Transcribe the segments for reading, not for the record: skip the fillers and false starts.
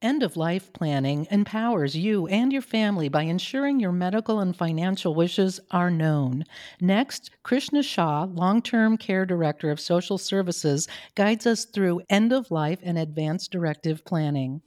End of life planning empowers you and your family by ensuring your medical and financial wishes are known. Next, Krishna Shah, long term care director of social services, guides us through end of life and advanced directive planning.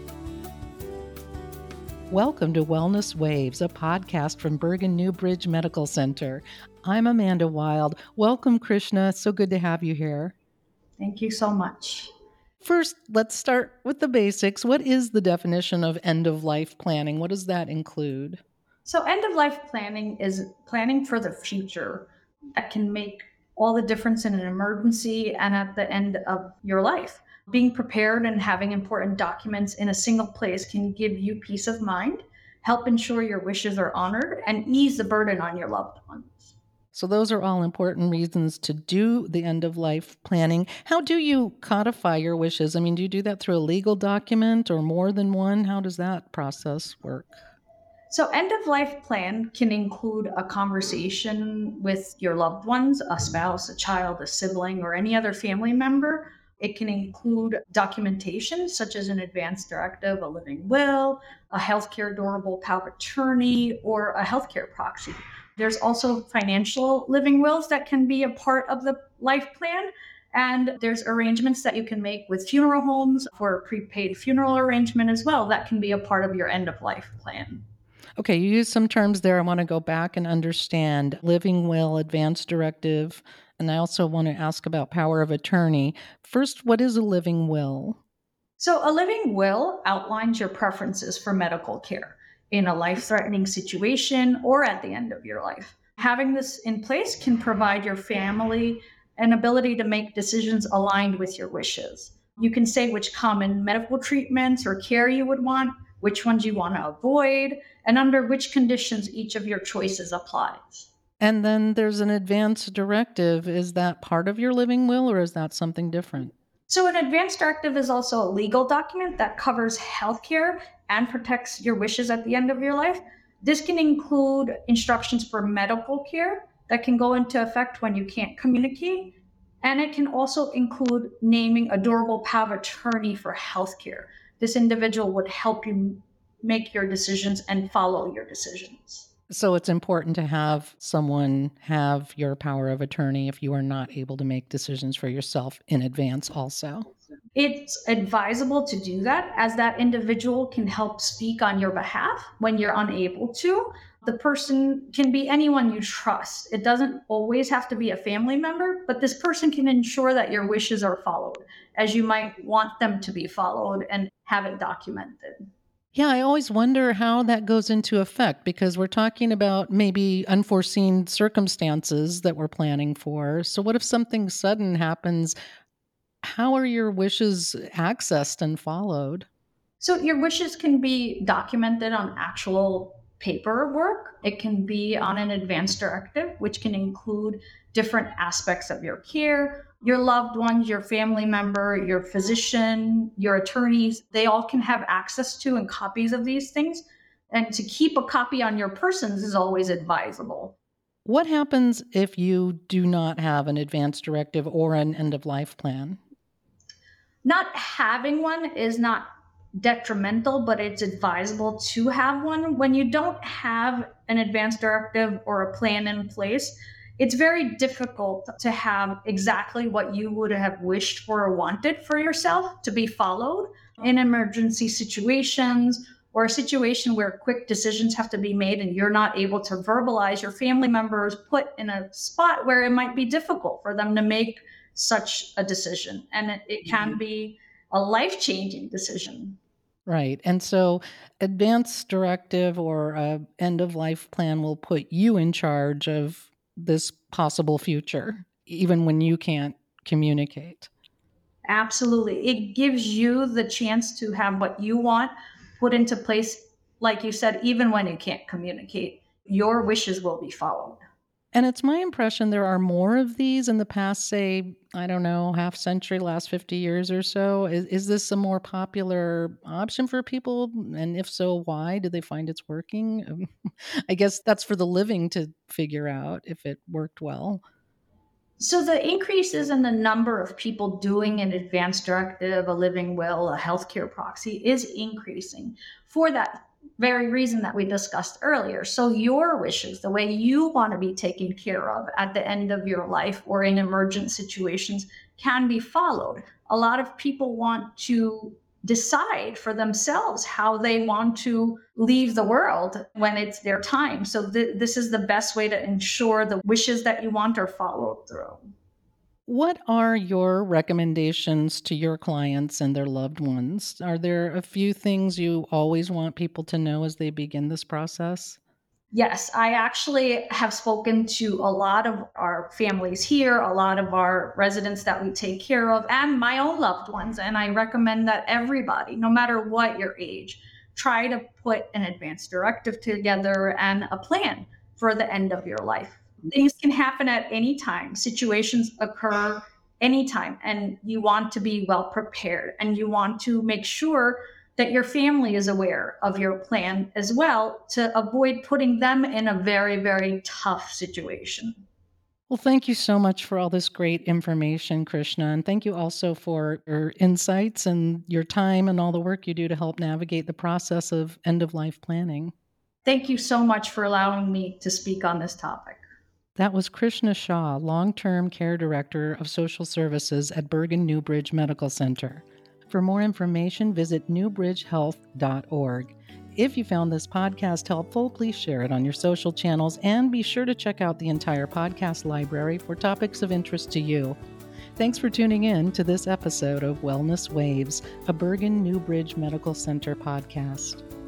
Welcome to Wellness Waves, a podcast from Bergen Newbridge Medical Center. I'm Amanda Wild. Welcome, Krishna. So good to have you here. Thank you so much. First, let's start with the basics. What is the definition of end of life planning? What does that include? So, end of life planning is planning for the future that can make all the difference in an emergency and at the end of your life. Being prepared and having important documents in a single place can give you peace of mind, help ensure your wishes are honored, and ease the burden on your loved ones. So those are all important reasons to do the end of life planning. How do you codify your wishes? I mean, do you do that through a legal document or more than one? How does that process work? So, end of life plan can include a conversation with your loved ones, a spouse, a child, a sibling, or any other family member. It can include documentation such as an advance directive, a living will, a healthcare durable power of attorney, or a healthcare proxy. There's also financial living wills that can be a part of the life plan. And there's arrangements that you can make with funeral homes for a prepaid funeral arrangement as well. That can be a part of your end of life plan. Okay, you use some terms there. I want to go back and understand living will, advance directive, and I also want to ask about power of attorney. First, what is a living will? So, a living will outlines your preferences for medical care in a life threatening situation or at the end of your life. Having this in place can provide your family an ability to make decisions aligned with your wishes. You can say which common medical treatments or care you would want, which ones you want to avoid, and under which conditions each of your choices applies. And then there's an advance directive. Is that part of your living will or is that something different? So, an advance directive is also a legal document that covers healthcare and protects your wishes at the end of your life. This can include instructions for medical care that can go into effect when you can't communicate. And it can also include naming a durable power of attorney for healthcare. This individual would help you make your decisions and follow your decisions. So it's important to have someone have your power of attorney if you are not able to make decisions for yourself in advance also. It's advisable to do that as that individual can help speak on your behalf when you're unable to. The person can be anyone you trust. It doesn't always have to be a family member, but this person can ensure that your wishes are followed as you might want them to be followed and have it documented. Yeah, I always wonder how that goes into effect because we're talking about maybe unforeseen circumstances that we're planning for. So, what if something sudden happens? How are your wishes accessed and followed? So your wishes can be documented on actual paperwork. It can be on an advance directive, which can include different aspects of your care. Your loved ones, your family member, your physician, your attorneys, they all can have access to and copies of these things. And to keep a copy on your persons is always advisable. What happens if you do not have an advance directive or an end of life plan? Not having one is not detrimental, but it's advisable to have one. When you don't have an advance directive or a plan in place, it's very difficult to have exactly what you would have wished for or wanted for yourself to be followed in emergency situations or a situation where quick decisions have to be made and you're not able to verbalize. Your family members put in a spot where it might be difficult for them to make such a decision. And it can be a life changing decision. Right. And so advance directive or end of life plan will put you in charge of this possible future, even when you can't communicate. Absolutely. It gives you the chance to have what you want put into place, like you said, even when you can't communicate. Your wishes will be followed. And it's my impression there are more of these in the past, say, I don't know, half century, last 50 years or so. Is this a more popular option for people? And if so, why? Do they find it's working? I guess that's for the living to figure out if it worked well. So the increases in the number of people doing an advance directive, a living will, a healthcare proxy is increasing for that very reason that we discussed earlier. So your wishes, the way you want to be taken care of at the end of your life or in emergent situations, can be followed. A lot of people want to decide for themselves how they want to leave the world when it's their time. So this is the best way to ensure the wishes that you want are followed through. What are your recommendations to your clients and their loved ones? Are there a few things you always want people to know as they begin this process? Yes, I actually have spoken to a lot of our families here, a lot of our residents that we take care of, and my own loved ones. And I recommend that everybody, no matter what your age, try to put an advance directive together and a plan for the end of your life. Things can happen at any time, situations occur anytime, and you want to be well prepared and you want to make sure that your family is aware of your plan as well to avoid putting them in a very, very tough situation. Well, thank you so much for all this great information, Krishna. And thank you also for your insights and your time and all the work you do to help navigate the process of end of life planning. Thank you so much for allowing me to speak on this topic. That was Krishna Shah, Long-Term Care Director of Social Services at Bergen Newbridge Medical Center. For more information, visit newbridgehealth.org. If you found this podcast helpful, please share it on your social channels and be sure to check out the entire podcast library for topics of interest to you. Thanks for tuning in to this episode of Wellness Waves, a Bergen Newbridge Medical Center podcast.